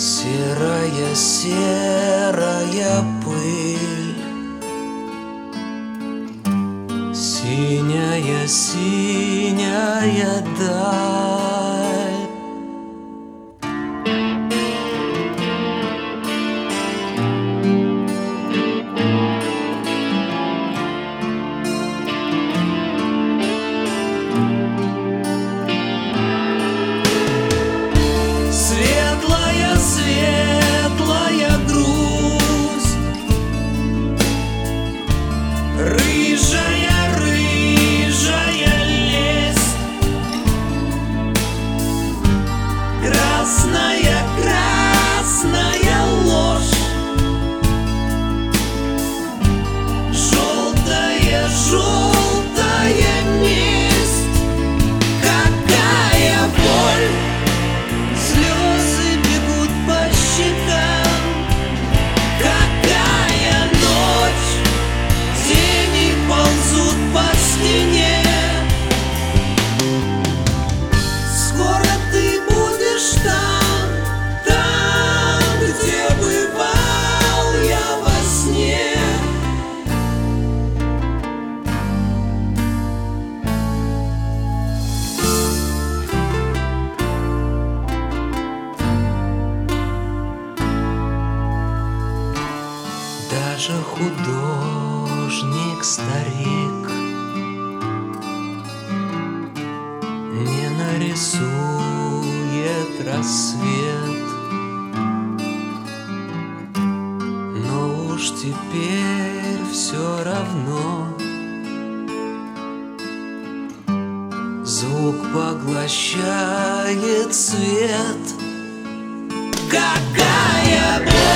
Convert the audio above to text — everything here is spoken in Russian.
Серая, серая пыль, синяя, синяя даль. Светлая, светлая грусть, рыжая, рыжая лесть, красная, красная ложь, желтая, желтая месть. Какая боль! Слезы бегут по щекам. Какая ночь! Тени ползут по стене. Скоро ты будешь там, где бывал я во сне. Даже художник-старик не нарисует рассвет, но уж теперь все равно звук поглощает свет. Какая боль!